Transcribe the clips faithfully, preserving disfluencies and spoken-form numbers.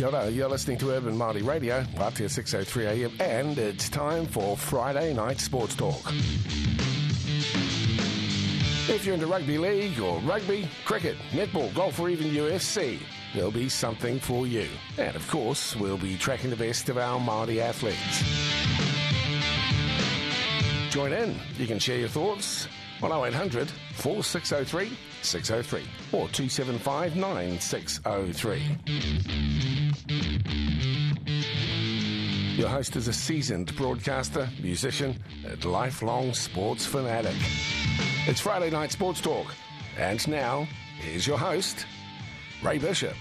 Kia ora, you're listening to Urban Māori Radio, Wātea six oh three A M, and it's time for Friday Night Sports Talk. If you're into rugby league or rugby, cricket, netball, golf or even U F C, there'll be something for you. And of course, we'll be tracking the best of our Māori athletes. Join in. You can share your thoughts on oh eight hundred, four six oh three, six oh three or two seven five, nine six oh three. Your host is a seasoned broadcaster, musician, and lifelong sports fanatic. It's Friday Night Sports Talk, and now, here's your host, Ray Bishop.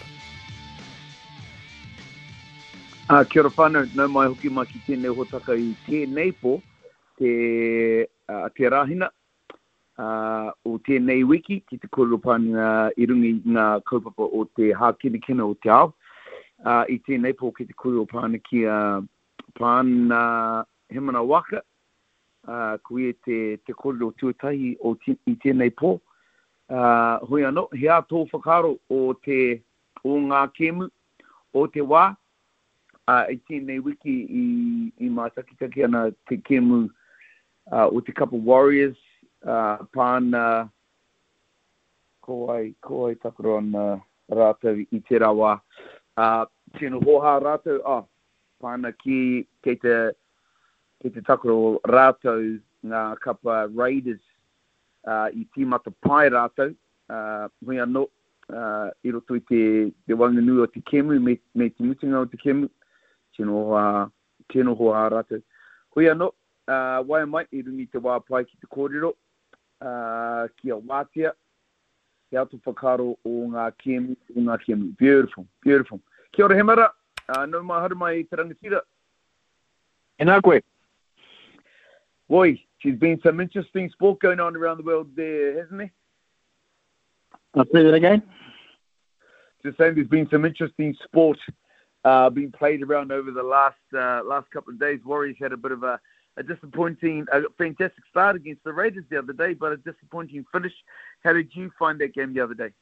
Uh, kia ora whānau, nau mai hoki mai ki tēnei hotaka i tēnei po, te, uh, te rahina, uh, o tēnei wiki, ki te korupani uh, i rungi ngā kaupapa o te hākinakina o te ao, uh, i tēnei po ki te korupani ki uh, pāna hemana waka, uh, kui te, te korero tuatahi o te, i tēnei po. Uh, hui anō, hea tō whakaro o te, o ngā kemu, o te wā, uh, i tēnei wiki i, i mātakitaki ana te kemu uh, o te Couple Warriors, uh, pāna, ko ai, ko ai takaro ana rātou i te rawa, uh, tēnō hoha rātou, ah, pāna ki, kei te, kei te takaro rātou ngā kapa Raiders uh, i tīmata pai rātou, uh, hui anō, uh, i roto i te, te wanganui o te kemu, me, me te mutinga o te kemu, tēnō hoa, tēnō hoa rātou. Hui anō, uh, wai mai, i rungi te wā pai ki te kōrero, uh, ki a wātea, he atu whakaro o ngā kemu, o ngā kemu. Beautiful, beautiful. Kia ora he mara. Uh, no mai haru mai te rangatira. E nā koe. Boy, there's been some interesting sport going on around the world there, hasn't there? I'll say that again. Just saying there's been some interesting sport uh, being played around over the last uh, last couple of days. Warriors had a bit of a, a disappointing, a fantastic start against the Raiders the other day, but a disappointing finish. How did you find that game the other day?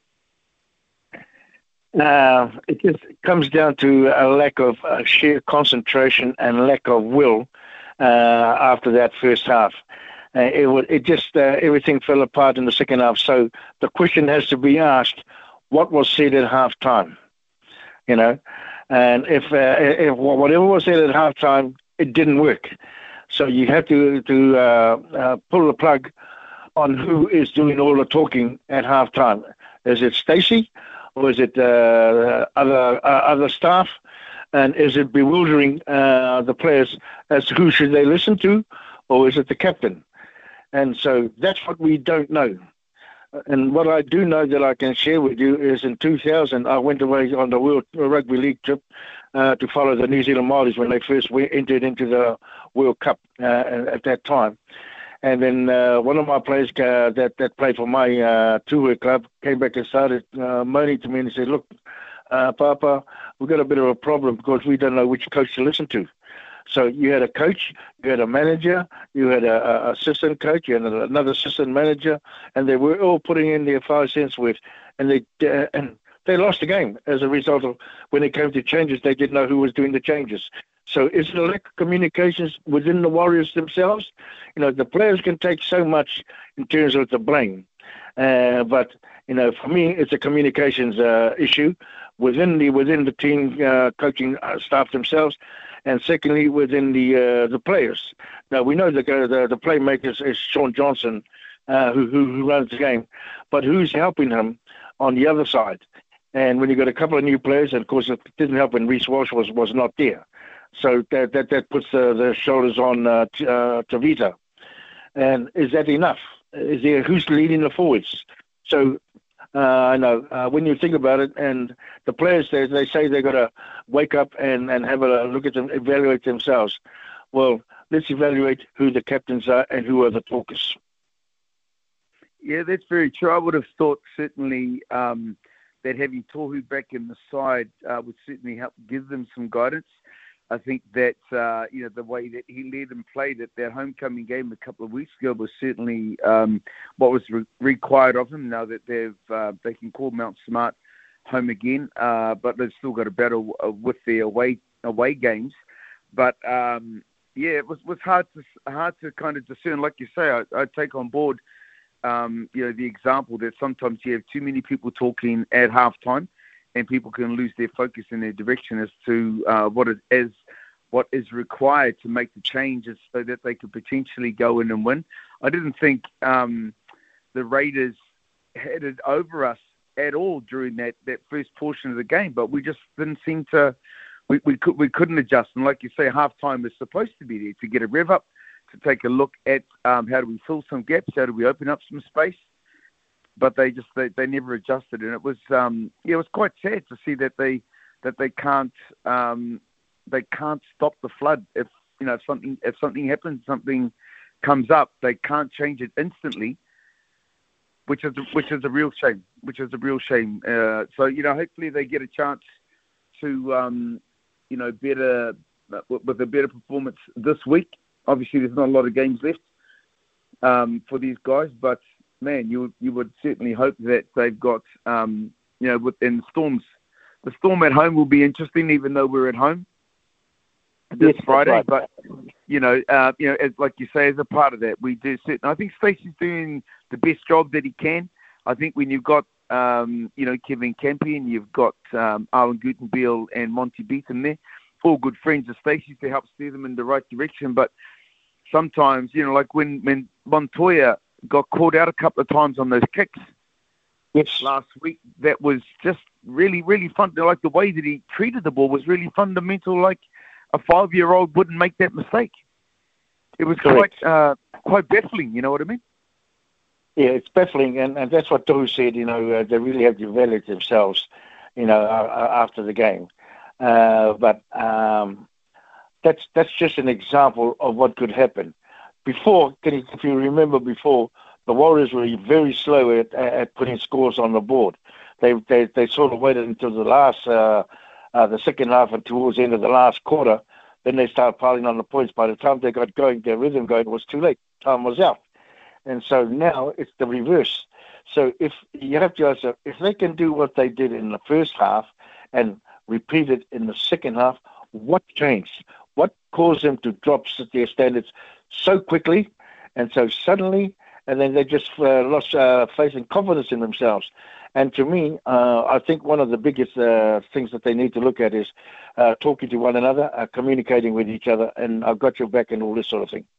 Uh, it just comes down to a lack of uh, sheer concentration and lack of will uh, after that first half. Uh, it, would, it just, uh, everything fell apart in the second half. So the question has to be asked, what was said at halftime? You know, and if, uh, if whatever was said at halftime, it didn't work. So you have to, to uh, uh, pull the plug on who is doing all the talking at halftime. Is it Stacey? Or is it uh, other uh, other staff? And is it bewildering uh, the players as to who should they listen to? Or is it the captain? And so that's what we don't know. And what I do know that I can share with you is in two thousand, I went away on the World Rugby League trip uh, to follow the New Zealand Māoris when they first went, entered into the World Cup uh, at that time. And then uh, one of my players uh, that, that played for my uh, two-way club came back and started uh, moaning to me and said, look, uh, Papa, we've got a bit of a problem because we don't know which coach to listen to. So you had a coach, you had a manager, you had a, a assistant coach, you had another assistant manager, and they were all putting in their five cents worth. And they, uh, and they lost the game as a result of when it came to changes, they didn't know who was doing the changes. So is it a lack of communications within the Warriors themselves? You know, the players can take so much in terms of the blame. Uh, but, you know, for me, it's a communications uh, issue within the within the team uh, coaching staff themselves, and secondly, within the uh, the players. Now, we know the the, the playmakers is Sean Johnson, uh, who, who, who runs the game, but who's helping him on the other side? And when you got a couple of new players, and of course, it didn't help when Reece Walsh was, was not there. So that that, that puts uh, the shoulders on uh, t- uh, Tavita. And is that enough? Is there who's leading the forwards? So uh, I know uh, when you think about it, and the players they they say they've got to wake up and, and have a look at them, evaluate themselves. Well, let's evaluate who the captains are and who are the talkers. Yeah, that's very true. I would have thought certainly um, that having Tohu back in the side uh, would certainly help give them some guidance. I think that, uh, you know, the way that he led and played at their homecoming game a couple of weeks ago was certainly um, what was re- required of him now that they've uh, they can call Mount Smart home again, uh, but they've still got a battle with their away away games. But um, yeah, it was, was hard to hard to kind of discern. Like you say, I, I take on board, um, you know, the example that sometimes you have too many people talking at halftime, and people can lose their focus and their direction as to uh, what it is, what is required to make the changes so that they could potentially go in and win. I didn't think um, the Raiders had it over us at all during that, that first portion of the game, but we just didn't seem to. We we, could, we couldn't adjust, and like you say, halftime is supposed to be there to get a rev up, to take a look at um, how do we fill some gaps, how do we open up some space. But they just they, they never adjusted, and it was um, yeah, it was quite sad to see that they that they can't um, they can't stop the flood. If you know if something if something happens, something comes up, they can't change it instantly, which is which is a real shame. Which is a real shame. Uh, so you know, hopefully they get a chance to um, you know better with a better performance this week. Obviously, there's not a lot of games left um, for these guys, but man, you you would certainly hope that they've got um, you know within the Storms. The Storm at home will be interesting, even though we're at home this yes, Friday. Right. But you know, uh, you know, as, like you say, as a part of that, we do. Certain, I think Stacey's doing the best job that he can. I think when you've got um, you know Kevin Campion, you've got um, Alan Gutenbiel and Monty Beaton there, all good friends of Stacey's to help steer them in the right direction. But sometimes, you know, like when when Montoya got called out a couple of times on those kicks yes. last week, that was just really, really fun. Like the way that he treated the ball was really fundamental. Like a five-year-old wouldn't make that mistake. It was Correct. quite uh, quite baffling, you know what I mean? Yeah, it's baffling, and, and that's what Tohu said, you know, uh, they really have to evaluate themselves, you know, uh, after the game. Uh, but um, that's that's just an example of what could happen. Before, can you, if you remember before, the Warriors were very slow at, at putting scores on the board. They they, they sort of waited until the last, uh, uh, the second half and towards the end of the last quarter. Then they started piling on the points. By the time they got going, their rhythm going, it was too late. Time was out. And so now it's the reverse. So if you have to ask, if they can do what they did in the first half and repeat it in the second half, what changed? What caused them to drop their standards so quickly and so suddenly, and then they just uh, lost uh, faith and confidence in themselves? And to me, uh, I think one of the biggest uh, things that they need to look at is uh, talking to one another, uh, communicating with each other, and I've got your back and all this sort of thing.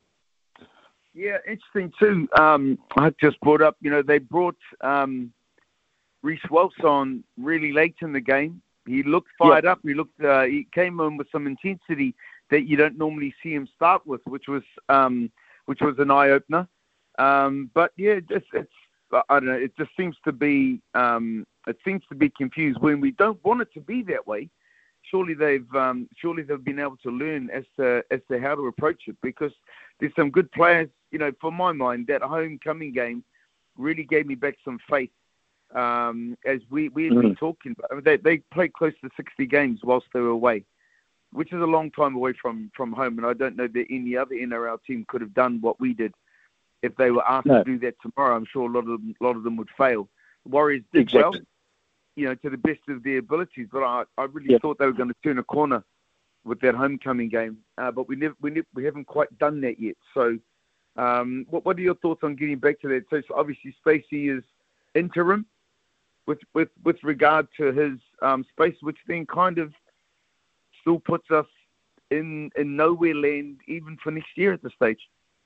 Yeah, interesting too. Um, I just brought up, you know, they brought um, Reece Welch on really late in the game. He looked fired yeah. up. He looked. Uh, he came in with some intensity that you don't normally see him start with, which was um, which was an eye opener. Um, but yeah, it's, it's I don't know. It just seems to be um, it seems to be confused when we don't want it to be that way. Surely they've um, surely they've been able to learn as to as to how to approach it, because there's some good players. You know, for my mind, that homecoming game really gave me back some faith. Um, as we we've mm. been talking about, I mean, they they played close to sixty games whilst they were away, which is a long time away from, from home. And I don't know that any other N R L team could have done what we did if they were asked no. to do that tomorrow. I'm sure a lot of them, a lot of them would fail. The Warriors did exactly. well, you know, to the best of their abilities. But I, I really yep. thought they were going to turn a corner with that homecoming game. Uh, but we never, we never, we haven't quite done that yet. So, um, what what are your thoughts on getting back to that? So, so obviously, Stacey is interim with with with regard to his um, space, which then kind of still puts us in in nowhere land even for next year at this stage.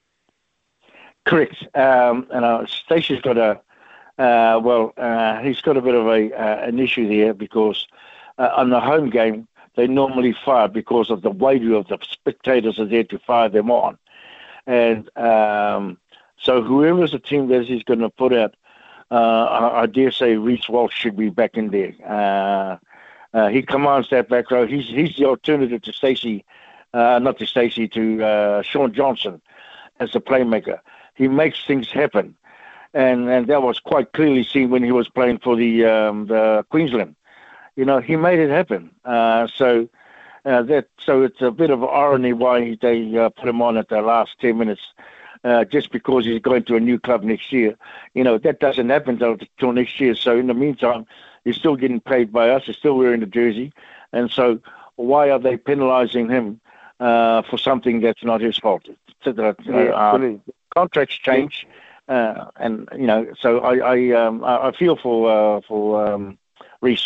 Correct. Um, and uh, Stacey's got a uh, well, uh, he's got a bit of a uh, an issue there, because uh, on the home game they normally fire because of the weight of the spectators are there to fire them on, and um, so whoever's the team that he's going to put out, uh, I, I dare say Reece Welch should be back in there. Uh, uh, he commands that back row. He's he's the alternative to Stacey, uh, not to Stacey, to uh, Sean Johnson as a playmaker. He makes things happen, and and that was quite clearly seen when he was playing for the um, the Queensland. You know, he made it happen. Uh, so uh, that so it's a bit of irony why they uh, put him on at the last ten minutes, uh, just because he's going to a new club next year. You know, that doesn't happen until next year. So in the meantime, He's still getting paid by us. He's still wearing the jersey. And so why are they penalising him uh, for something that's not his fault? So that, you know, uh, contracts change. Uh, and, you know, so I I, um, I feel for, uh, for um, Reece.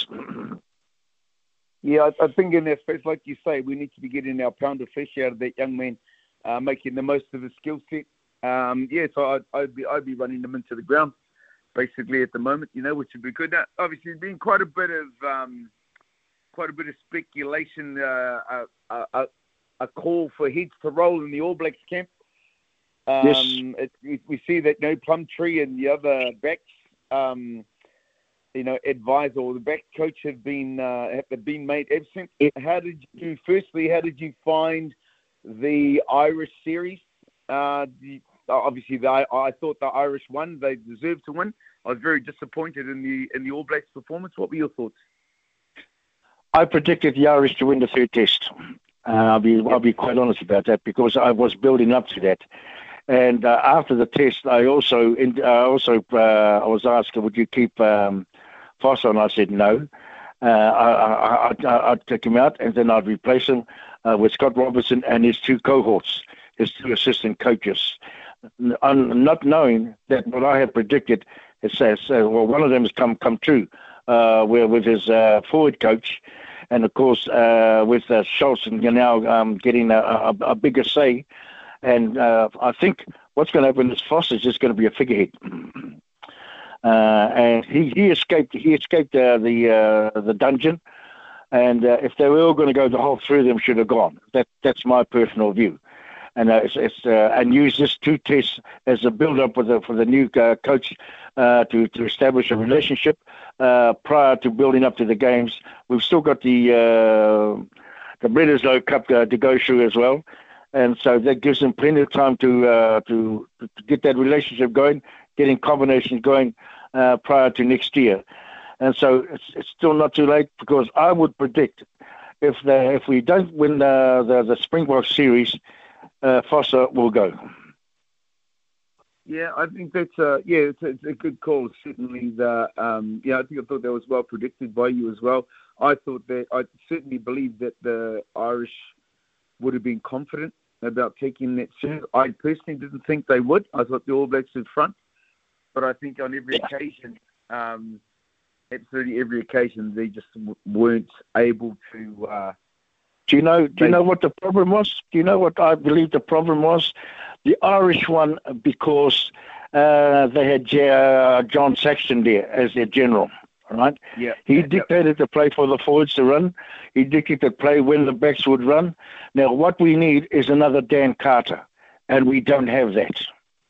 Yeah, I, I think in that space, like you say, we need to be getting our pound of flesh out of that young man, uh, making the most of his skill set. Um, yeah, so I'd, I'd be I'd be running them into the ground, basically at the moment, you know, which would be good. Now, obviously, there's been quite a bit of um, quite a bit of speculation, uh, a, a, a call for heads to roll in the All Blacks camp. Um, yes. It, we, we see that no Plumtree and the other backs, um, you know, advisor or the back coach have been uh, have been made absent. How did you? Firstly, how did you find the Irish series? Uh, the, obviously, the, I thought the Irish won. They deserved to win. I was very disappointed in the in the All Blacks performance. What were your thoughts? I predicted the Irish to win the third test. Uh, I'll be I'll be quite honest about that because I was building up to that. And uh, after the test, I also in, uh, also uh, I was asked, would you keep um, Foster? And I said no. Uh, I, I, I, I'd take him out, and then I'd replace him uh, with Scott Robertson and his two cohorts, his two assistant coaches, I'm not knowing that what I had predicted it says uh, well, one of them has come come true, uh, where with his uh, forward coach, and of course uh, with uh, Schultz and you're now um, getting a, a, a bigger say. And uh, I think what's going to happen is Foster's just going to be a figurehead. Uh, and he, he escaped he escaped uh, the uh, the dungeon. And uh, if they were all going to go, the whole three of them should have gone. That that's my personal view. And uh, it's, it's uh, and use this two tests as a build-up for the for the new uh, coach uh, to to establish a relationship uh, prior to building up to the games. We've still got the uh, the Bledisloe Cup uh, to go through as well. And so that gives them plenty of time to uh, to, to get that relationship going, getting combinations going uh, prior to next year. And so it's, it's still not too late because I would predict if the, if we don't win the the, the Springbok series, uh, Foster will go. Yeah, I think that's uh, yeah, it's, it's a good call. Certainly, the um, yeah, I think I thought that was well predicted by you as well. I thought that I certainly believe that the Irish would have been confident about taking that series. I personally didn't think they would. I thought the All Blacks in front, but I think on every yeah. occasion, um, absolutely every occasion, they just w- weren't able to. Uh, do you know? Do you know what the problem was? Do you know what I believe the problem was? The Irish won because uh, they had uh, John Saxton there as their general. Right? Yeah. He yeah, dictated yeah. the play for the forwards to run. He dictated the play when the backs would run. Now, what we need is another Dan Carter, and we don't have that.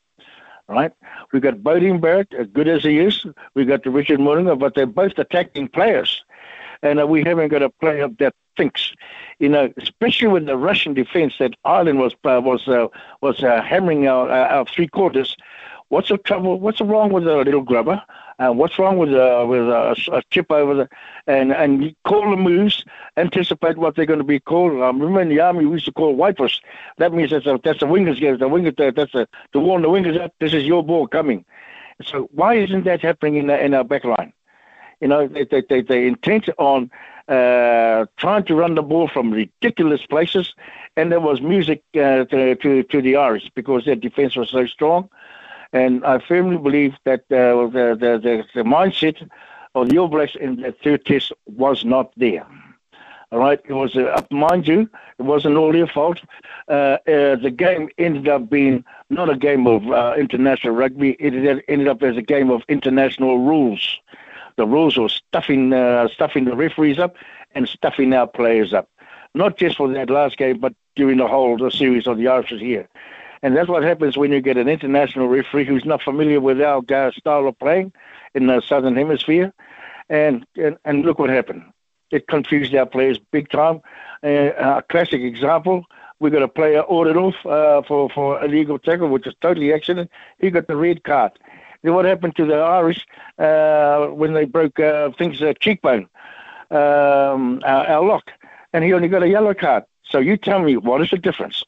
Right? We've got Beauden Barrett, as good as he is. We've got the Richard Moringa, but they're both attacking players. And uh, we haven't got a player that thinks. You know, especially with the Russian defense that Ireland was uh, was uh, was uh, hammering our, our three quarters. What's the trouble? What's wrong with a little grubber? Uh, what's wrong with uh, with a, a chip over the and and you call the moves, anticipate what they're going to be called. Um, remember in the army we used to call wipers. That means that's a that's a wingers game. The wingers that's a to warn the wingers that this is your ball coming. So why isn't that happening in the, in our back line? You know they they they, they intent on uh, trying to run the ball from ridiculous places, and there was music uh, to, to to the Irish because their defense was so strong. And I firmly believe that uh, the, the, the, the mindset of the All Blacks in the third test was not there. All right? It was, uh, mind you, it wasn't all their fault. Uh, uh, the game ended up being not a game of uh, international rugby. It ended up as a game of international rules. The rules were stuffing, uh, stuffing the referees up and stuffing our players up. Not just for that last game, but during the whole the series of the Irish here. And that's what happens when you get an international referee who's not familiar with our uh, style of playing in the Southern Hemisphere. And, and and look what happened. It confused our players big time. Uh, a classic example, we got a player ordered off uh, for, for illegal tackle, which is totally accident. He got the red card. Then what happened to the Irish uh, when they broke uh, things, uh, cheekbone, um, our, our lock, and he only got a yellow card. So you tell me, what is the difference?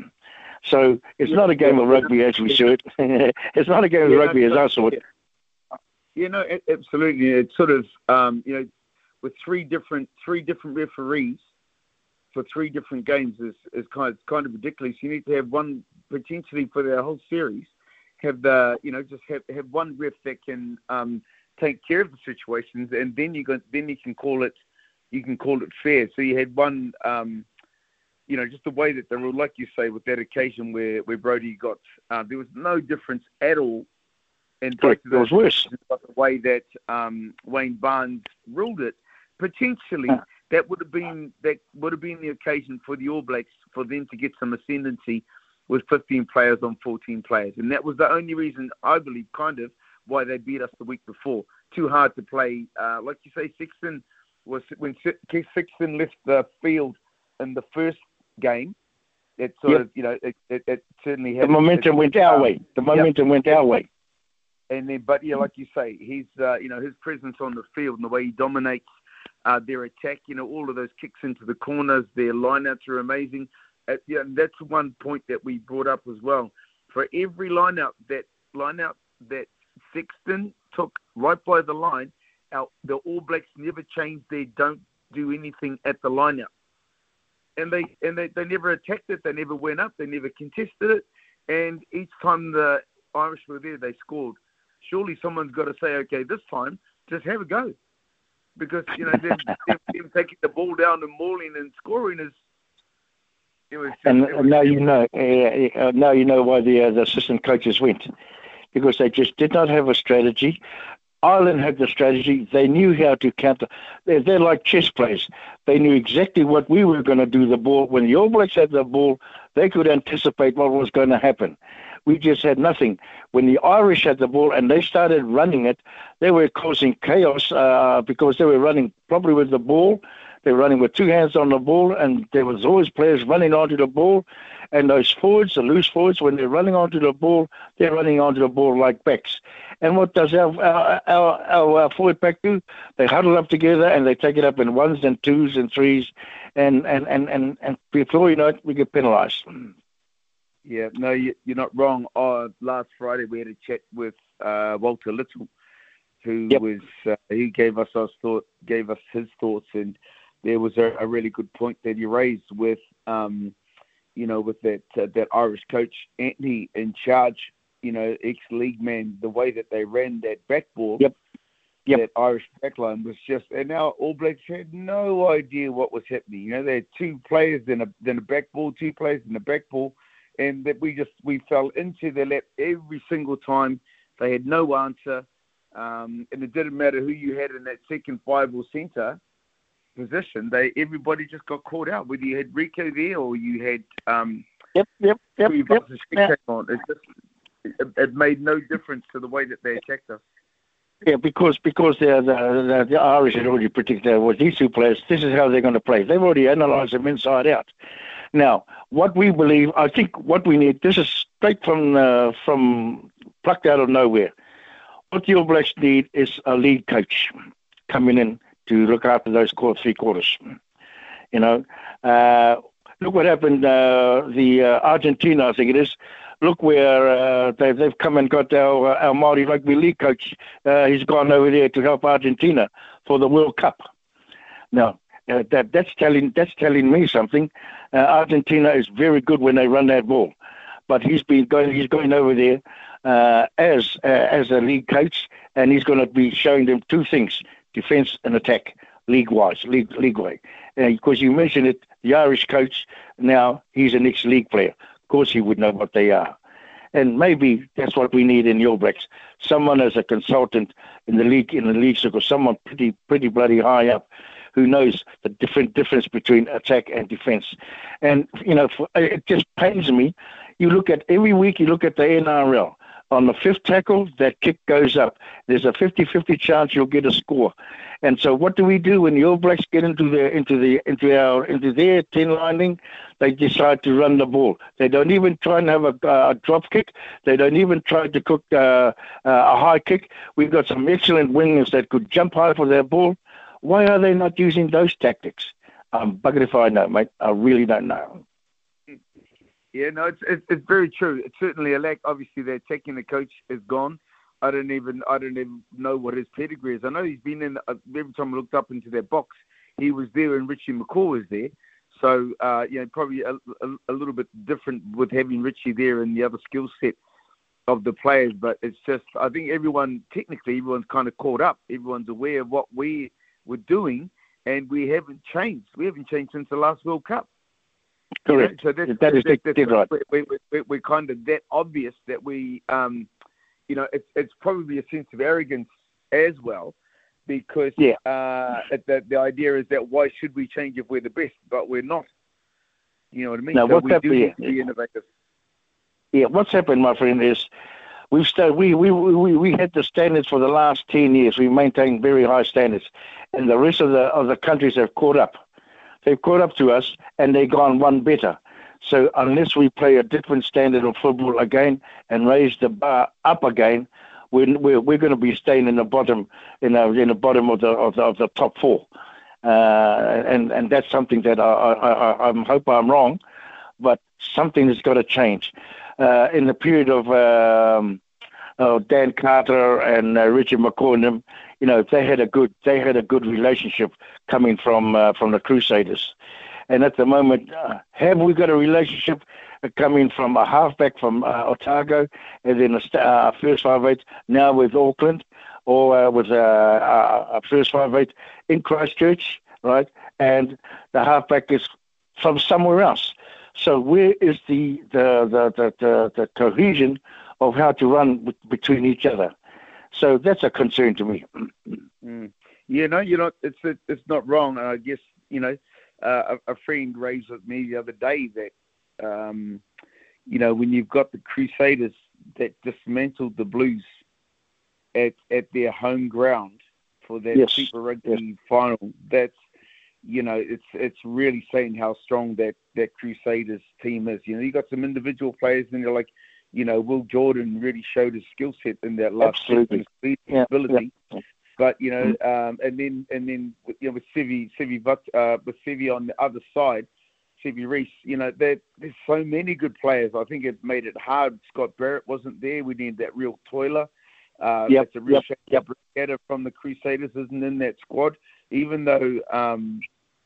So it's not a game of rugby as we saw it. It's not a game of yeah, rugby as I saw it. Yeah, no, absolutely. It's sort of, um, you know, with three different three different referees for three different games is, is kind of, kind of ridiculous. You need to have one potentially for the whole series. Have the, you know, just have, have one ref that can um, take care of the situations, and then you go, then you can call it, you can call it fair. So you had one, um, you know, just the way that they were, like you say, with that occasion where, where Brody got, uh, there was no difference at all. And it was worse. The way that um, Wayne Barnes ruled it, potentially uh. that would have been that would have been the occasion for the All Blacks for them to get some ascendancy with fifteen players on fourteen players, and that was the only reason, I believe, kind of why they beat us the week before. Too hard to play, uh, like you say. Sexton was when Sexton left the field in the first game. It sort yep. of, you know, it, it, it certainly had the momentum it, went our um, way. The momentum yep. went our way. And then, but yeah, like you say, he's, uh, you know, his presence on the field and the way he dominates uh, their attack, you know, all of those kicks into the corners, their lineouts are amazing. Uh, yeah, and that's one point that we brought up as well. For every lineout that lineout that Sexton took right by the line, our, the All Blacks never changed their don't do anything at the lineout. And they and they, they never attacked it, they never went up, they never contested it, and each time the Irish were there, they scored. Surely someone's got to say, okay, this time, just have a go. Because, you know, them, them, them taking the ball down and mauling and scoring is... It was just, and it was, now you know uh, now you know why the, uh, the assistant coaches went. Because they just did not have a strategy. Ireland had the strategy. They knew how to counter. They're, they're like chess players. They knew exactly what we were going to do the ball. When the All Blacks had the ball, they could anticipate what was going to happen. We just had nothing. When the Irish had the ball and they started running it, they were causing chaos uh, because they were running probably with the ball. They were running with two hands on the ball, and there was always players running onto the ball. And those forwards, the loose forwards, when they're running onto the ball, they're running onto the ball like backs. And what does our our, our, our, our forward pack do? They huddle up together and they take it up in ones and twos and threes. And, and, and, and, and before you know it, we get penalised. Yeah, no, you, you're not wrong. Uh, last Friday we had a chat with uh, Walter Little, who yep. was uh, he gave us our thought, gave us his thoughts, and there was a, a really good point that he raised with, um, you know, with that uh, that Irish coach Anthony in charge, you know, ex-league man, the way that they ran that back ball. Yep. Yep. That Irish backline was just, and now All Blacks had no idea what was happening. You know, they had two players, then a then a back ball, two players, then a back ball. And that we just we fell into their lap every single time. They had no answer, um, and it didn't matter who you had in that second five or centre position. They everybody just got caught out. Whether you had Rico there or you had um, yep, yep, yep, yep, yep. on, it just it, it made no difference to the way that they attacked us. Yeah, because because the the, the Irish had already predicted with these two players, this is how they're going to play. They've already analysed them inside out. Now, what we believe, I think what we need, this is straight from uh, from plucked out of nowhere. What the All Blacks need is a lead coach coming in to look after those core three quarters. You know, uh, look what happened, uh, the uh, Argentina, I think it is. Look where uh, they've, they've come and got our, our Māori Rugby League coach. Uh, he's gone over there to help Argentina for the World Cup. Now, Uh, that that's telling that's telling me something. Uh, Argentina is very good when they run that ball, but he's been going he's going over there uh, as uh, as a league coach, and he's going to be showing them two things: defence and attack, league wise, league league way. Because uh, you mentioned it, the Irish coach now he's an ex-league player. Of course, he would know what they are, and maybe that's what we need in the All Blacks. Someone as a consultant in the league in the league circle, someone pretty pretty bloody high up, who knows the different difference between attack and defence. And, you know, for, it just pains me. You look at, every week you look at the N R L. On the fifth tackle, that kick goes up. There's a fifty-fifty chance you'll get a score. And so what do we do when the All Blacks get into their, into the, into our, into their ten lining? They decide to run the ball. They don't even try and have a, uh, a drop kick. They don't even try to cook uh, uh, a high kick. We've got some excellent wingers that could jump high for their ball. Why are they not using those tactics? I'm buggered if I know, mate. I really don't know. Yeah, no, it's, it's it's very true. It's certainly a lack. Obviously, the attacking the coach is gone. I don't even I don't even know what his pedigree is. I know he's been in. Uh, every time I looked up into their box, he was there, and Richie McCaw was there. So uh, you know, probably a, a, a little bit different with having Richie there and the other skill set of the players. But it's just, I think everyone technically everyone's kind of caught up. Everyone's aware of what we were doing, and we haven't changed. We haven't changed since the last World Cup. Correct. You know? So that's, that is that's, that's that's right. We're, we're, we're kind of that obvious that we. Um, You know, it's it's probably a sense of arrogance as well, because yeah. uh, the the idea is that why should we change if we're the best, but we're not. You know what I mean? Now, so what's we do need happened, to be innovative. Yeah, what's happened, my friend, is we've started, we, we we we had the standards for the last ten years. We maintained very high standards, and the rest of the of the countries have caught up. They've caught up to us, and they've gone one better. So unless we play a different standard of football again and raise the bar up again, we're we're, we're going to be staying in the bottom in the in the bottom of the of the, of the top four, uh, and and that's something that I I, I, I hope I'm wrong, but something has got to change. Uh, in the period of um, uh, Dan Carter and uh, Richard McCaw and them, you know, they had a good they had a good relationship coming from uh, from the Crusaders. And at the moment, uh, have we got a relationship coming from a halfback from uh, Otago, and then a st- uh, first five eight now with Auckland, or uh, with uh, a first five eight in Christchurch, right? And the halfback is from somewhere else. So where is the the the the, the, the cohesion of how to run w- between each other? So that's a concern to me. Mm. You know, you know, it's it's not wrong. I guess you know. Uh, a, a friend raised with me the other day that, um, you know, when you've got the Crusaders that dismantled the Blues at at their home ground for that yes. Super Rugby yes. final, that's, you know, it's it's really saying how strong that, that Crusaders team is. You know, you got some individual players, and you're like, you know, Will Jordan really showed his skill set in that last Absolutely. speed yeah. ability. Yeah. But you know, um, and then and then you know with Sevi, Sevi, uh, with Sevi on the other side, Sevi Reece. You know, there, there's so many good players. I think it made it hard. Scott Barrett wasn't there. We needed that real toiler. Uh, yep, it's a real yep, shame yep. from the Crusaders isn't in that squad. Even though um,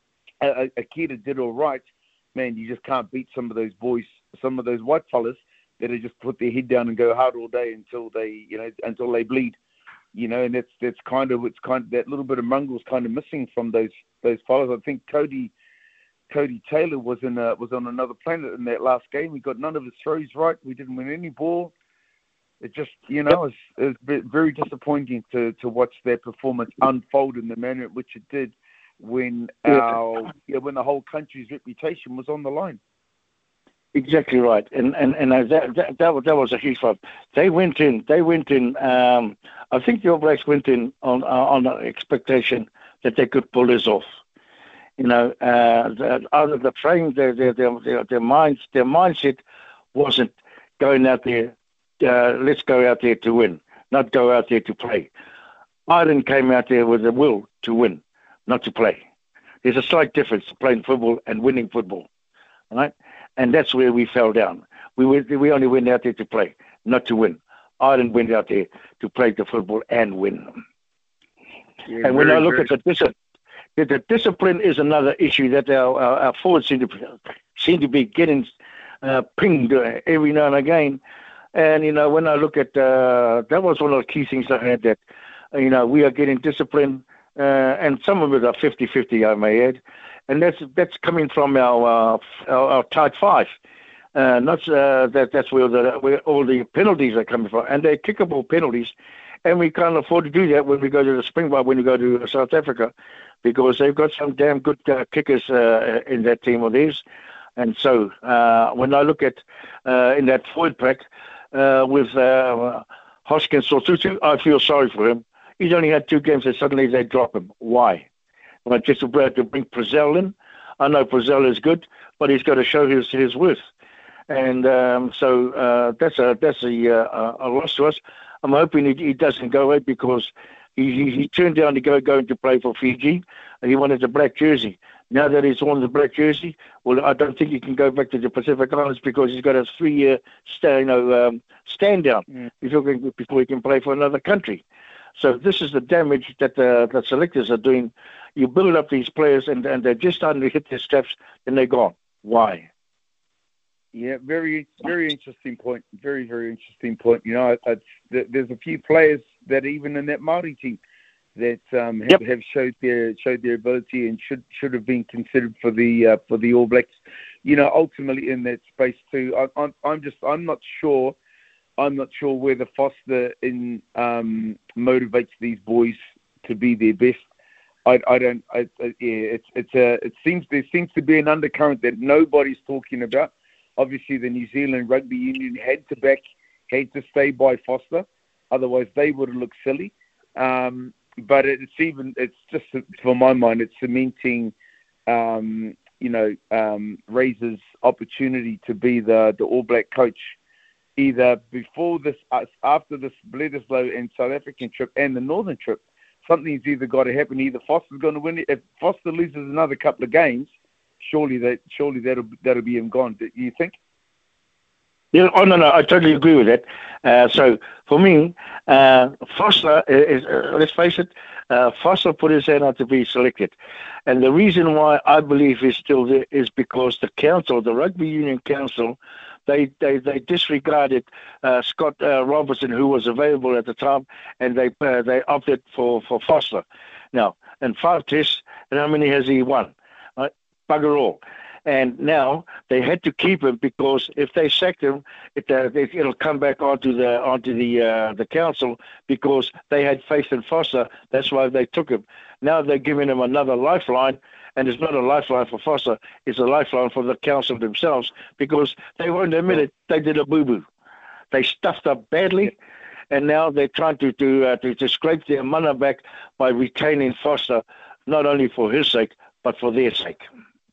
Akita did all right, man, you just can't beat some of those boys, some of those white fellas that have just put their head down and go hard all day until they, you know, until they bleed. You know, and that's that's kind of it's kind of that little bit of mongrel's kind of missing from those those fellas. I think Cody Cody Taylor was in a, was on another planet in that last game. We got none of his throws right. We didn't win any ball. It just, you know, it's it it's very disappointing to, to watch that performance unfold in the manner in which it did when our yeah, when the whole country's reputation was on the line. Exactly right, and and and that that that was, that was a huge problem. They went in. They went in. Um, I think the All Blacks went in on on the expectation that they could pull this off. You know, uh, the, out of the frame, their their their their minds their mindset wasn't going out there. Uh, let's go out there to win, not go out there to play. Ireland came out there with the will to win, not to play. There's a slight difference playing football and winning football, right? And that's where we fell down. We went, we only went out there to play, not to win. Ireland went out there to play the football and win. Yeah, and when very, I look very... at the discipline, the discipline is another issue that our, our, our forwards seem to seem to be getting uh, pinged every now and again. And you know, when I look at uh, that was one of the key things I had, that you know we are getting discipline, uh, and some of it are fifty-fifty, I may add. And that's that's coming from our uh, our, our tight five, uh, not uh, that that's where the where all the penalties are coming from, and they're kickable penalties, and we can't afford to do that when we go to the Springbok, when we go to South Africa, because they've got some damn good uh, kickers uh, in that team of theirs, and so uh, when I look at uh, in that forward pack uh, with uh, Hoskins Sotutu, I feel sorry for him. He's only had two games, and suddenly they drop him. Why? Well, just to bring Prezell in. I know Prezell is good, but he's got to show his, his worth. And um, so uh, that's a that's a, uh, a loss to us. I'm hoping he, he doesn't go away, because he, he, he turned down to go going to play for Fiji. And he wanted a black jersey. Now that he's worn the black jersey, well, I don't think he can go back to the Pacific Islands because he's got a three-year stay, you know, um, stand down mm. before, before he can play for another country. So this is the damage that the, the selectors are doing. You build up these players, and, and they're just starting to hit their straps, and they're gone. Why? Yeah, very, very interesting point. Very, very interesting point. You know, it's, there's a few players that even in that Māori team that um, have, yep. have showed their showed their ability and should should have been considered for the uh, for the All Blacks. You know, ultimately in that space too. I, I'm I'm just I'm not sure. I'm not sure whether Foster in um, motivates these boys to be their best. I, I don't. I, I, yeah, it's it's a. It seems there seems to be an undercurrent that nobody's talking about. Obviously, the New Zealand Rugby Union had to back, had to stay by Foster, otherwise they would have looked silly. Um, but it's even. It's just for my mind. It's cementing. Um, you know, um, Razor's opportunity to be the the All Black coach. Either before this, after this Bledisloe and South African trip and the Northern trip, something's either got to happen. Either Foster's going to win it. If Foster loses another couple of games, surely that surely that'll that'll be him gone. Do you think? Yeah. Oh no, no. I totally agree with that. Uh, so for me, uh, Foster is. Uh, let's face it. Uh, Foster put his hand out to be selected, and the reason why I believe he's still there is because the council, the Rugby Union Council. They, they they disregarded uh, Scott uh, Robertson, who was available at the time, and they uh, they opted for, for Foster. Now, in five tests, and how many has he won? Uh, bugger all. And now they had to keep him because if they sacked him, it, uh, it, it'll come back onto the onto the uh, the council because they had faith in Foster. That's why they took him. Now they're giving him another lifeline. And it's not a lifeline for Foster, it's a lifeline for the council themselves because they won't admit it, they did a boo-boo. They stuffed up badly, and now they're trying to to, uh, to to scrape their mana back by retaining Foster, not only for his sake, but for their sake.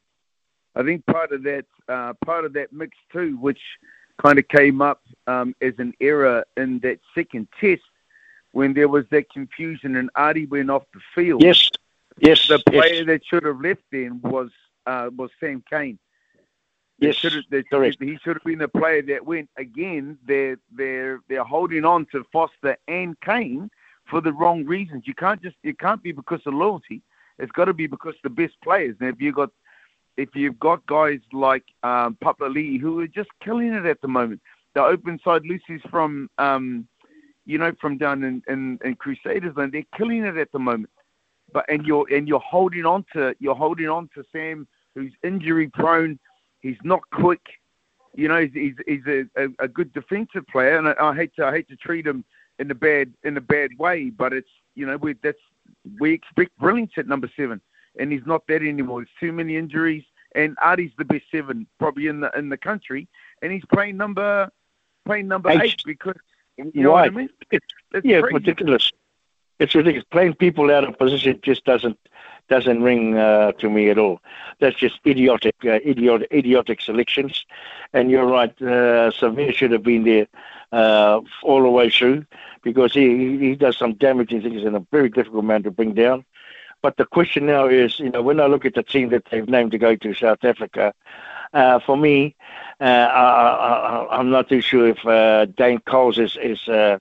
I think part of that, uh, part of that mix too, which kind of came up um, as an error in that second test, when there was that confusion and Ardie went off the field. Yes. Yes, the player yes. that should have left then was uh, was Sam Cane. Yes, should have, they, correct. He should have been the player that went. Again, they're they're they're holding on to Foster and Cane for the wrong reasons. You can't just it can't be because of loyalty. It's got to be because the best players. Now, if you got if you've got guys like um, Papali'i who are just killing it at the moment, the open side Lucy's from um, you know from down in, in, in Crusaders land, they're killing it at the moment. But and you're and you're holding on to you're holding on to Sam, who's injury prone. He's not quick. You know, he's he's, he's a, a, a good defensive player, and I, I hate to I hate to treat him in a bad in a bad way. But it's you know we that's we expect brilliance at number seven, and he's not that anymore. There's too many injuries, and Ardie's the best seven probably in the in the country, and he's playing number playing number eight, eight because you know right. what I mean. It's, it's yeah, crazy. ridiculous. It's ridiculous. Playing people out of position just doesn't doesn't ring uh, to me at all. That's just idiotic, uh, idiotic, idiotic selections. And you're right, uh, Savea should have been there uh, all the way through because he he does some damaging things and a very difficult man to bring down. But the question now is, you know, when I look at the team that they've named to go to South Africa, uh, for me, uh, I, I, I'm not too sure if uh, Dane Coles is is. Uh,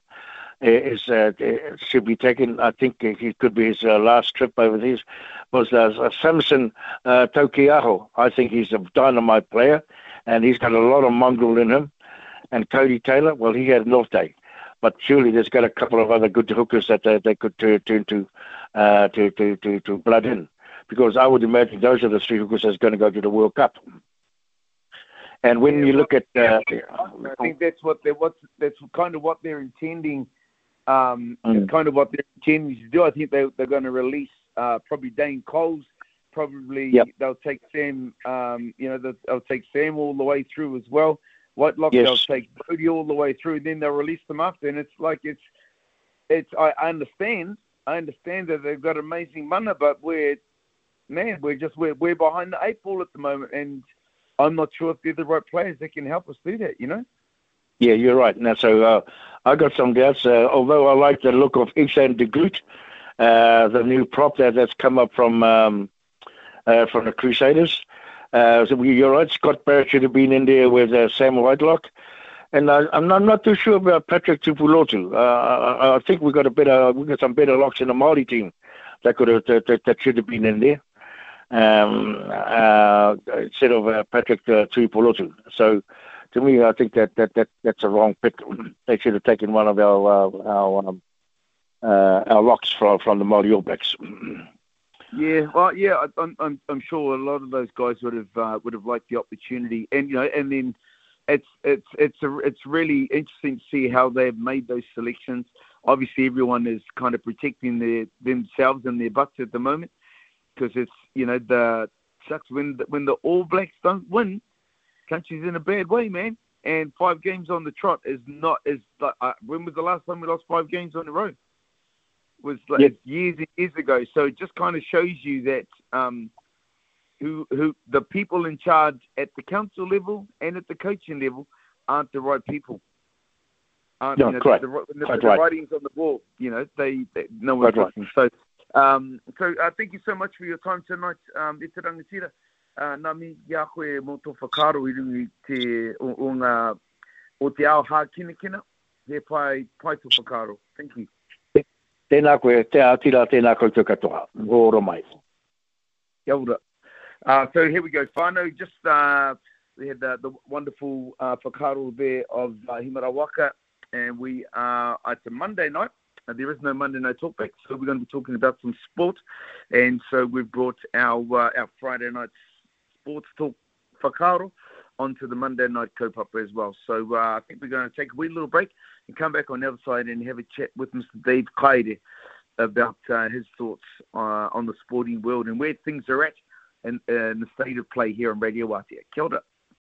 Is uh, should be taken. I think it could be his uh, last trip over there. Was uh, Samson uh, Tokiaho. I think he's a dynamite player, and he's got a lot of mongrel in him. And Cody Taylor, well, he had an off day, but surely there's got a couple of other good hookers that they, they could turn to to, uh, to to to to blood in, because I would imagine those are the three hookers that's going to go to the World Cup. And when yeah, you look at, uh, I think that's what they what that's kind of what they're intending. Um, mm. It's kind of what they're intending to do. I think they, they're going to release uh, probably Dane Coles. Probably yep. they'll take Sam. Um, you know, they'll, they'll take Sam all the way through as well. Whitelock, yes. They'll take Brody all the way through. Then they'll release them after. And it's like it's, it's. I, I understand. I understand that they've got amazing mana, but we're, man, we're just we're we're behind the eight ball at the moment, and I'm not sure if they're the right players that can help us do that. You know. Yeah, you're right. Now, so uh, I got some doubts. Uh, although I like the look of Ihsan de Groot, uh, the new prop that that's come up from um, uh, from the Crusaders. Uh, so we, you're right, Scott Barrett should have been in there with uh, Sam Whitelock. And I, I'm, not, I'm not too sure about Patrick Tupulotu. Uh, I, I think we got a better, we got some better locks in the Māori team that could have, that, that should have been in there. Um, uh, instead of uh, Patrick uh, Tupulotu. So, to me, I think that, that, that that's a wrong pick. They should have taken one of our uh, our um, uh, our locks from from the Māori All Blacks. Yeah, well, yeah, I'm I'm I'm sure a lot of those guys would have uh, would have liked the opportunity, and you know, and then it's it's it's a, it's really interesting to see how they've made those selections. Obviously, everyone is kind of protecting their themselves and their butts at the moment, because it's, you know, the sucks when the, when the All Blacks don't win, country's in a bad way, man. And five games on the trot is not is like uh, when was the last time we lost five games on the road? Was like yep. years and years ago. So it just kind of shows you that um, who who the people in charge at the council level and at the coaching level aren't the right people. Aren't, no, you know, correct. The, the, the, quite the right. writings on the wall, you know, they, they no one's Quite listening. Right. So, um, so uh, thank you so much for your time tonight, um, e te rangatira. Uh, nā mi ia koe mō tō whakaro i rungi te o, o, ngā, o te ao hā kina kina, he pai, pai tō whakaro. Thank you. Tēnā koe, te atira, tēnā koe te katoa. Gōro mai. Kia ora. Uh, so here we go. Whānau, just uh, we had the, the wonderful uh, whakaro there of uh, Himara Waka, and we are at a Monday night. Uh, there is no Monday Night Talkback, so we're going to be talking about some sport. And so we've brought our uh, our Friday night sports talk whakaro onto the Monday night kaupapa as well. So uh, I think we're going to take a wee little break and come back on the other side and have a chat with Mister Dave Kaire about uh, his thoughts uh, on the sporting world and where things are at and uh, in the state of play here on Radio Wātea. Kia ora.